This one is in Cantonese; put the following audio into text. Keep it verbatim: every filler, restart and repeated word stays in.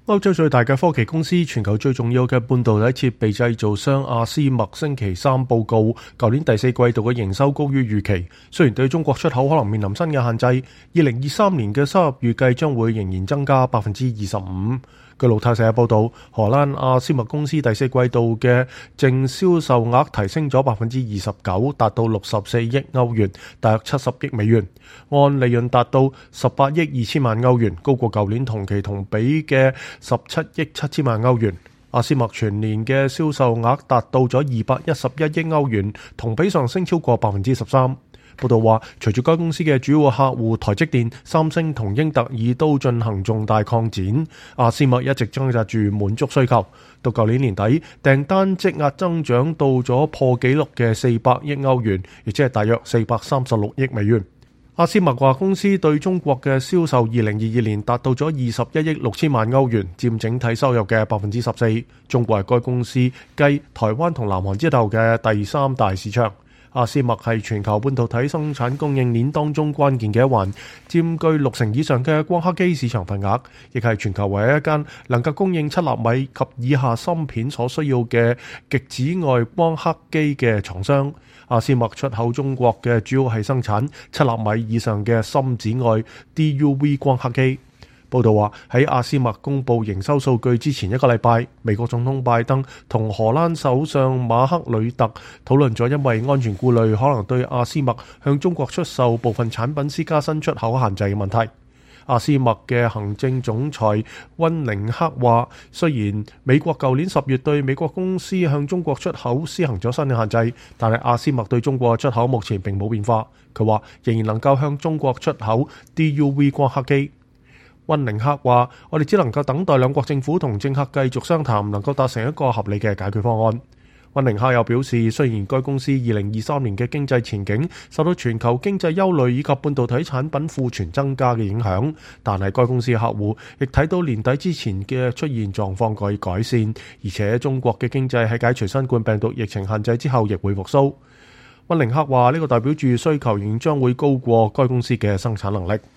歐洲最大嘅科技公司、全球最重要嘅半導體設備製造商阿斯麥星期三報告，舊年第四季度嘅營收高於預期。雖然對中國出口可能面臨新嘅限制，二零二三年嘅收入預計將會仍然增加百分之二十五。據路透社報道，荷蘭阿斯麥公司第四季度嘅淨銷售額提升咗百分之二十九，達到六十四億歐元，大約七十億美元，按利潤達到十八億二千萬歐元，高過舊年同期同比嘅十七億七千萬歐元。阿斯麥全年嘅銷售額達到咗二百一十一億歐元，同比上升超過百分之十三。報道話，隨住該公司嘅主要客戶台積電、三星同英特爾都進行重大擴展，阿斯麥一直掙扎住滿足需求。到舊年年底，訂單積壓增長到咗破紀錄嘅四百億歐元，亦即係大約四百三十六億美元。阿斯麥話，公司對中國嘅銷售二零二二年達到咗二十一億六千萬歐元，佔整體收入嘅百分之十四。中國係該公司繼台灣同南韓之後嘅第三大市場。阿斯麥係全球半導體生產供應鏈當中關鍵嘅一環，佔據六成以上嘅光刻機市場份額，亦係全球唯一一間能夠供應七納米及以下芯片所需要嘅極紫外光刻機嘅廠商。阿斯麥出口中國嘅主要係生產七納米以上嘅深紫外 D U V 光刻機。報道話，喺阿斯麥公布營收數據之前一個禮拜，美國總統拜登同荷蘭首相馬克呂特討論咗因為安全顧慮可能對阿斯麥向中國出售部分產品施加新出口限制嘅問題。阿斯麥嘅行政總裁溫寧克話，雖然美國舊年十月對美國公司向中國出口施行咗新嘅限制，但係阿斯麥對中國嘅出口目前並冇變化。佢話仍然能夠向中國出口 D U V 光刻機。溫寧克話，我哋只能夠等待兩國政府同政客繼續商談，能夠達成一個合理嘅解決方案。溫寧克又表示，雖然該公司二零二三年嘅經濟前景受到全球經濟憂慮以及半導體產品庫存增加嘅影響，但係該公司嘅客戶亦睇到年底之前嘅出現狀況可以改善，而且中國嘅經濟喺解除新冠病毒疫情限制之後亦會復甦。溫寧克話，呢個代表住需求仍將會高過該公司嘅生產能力。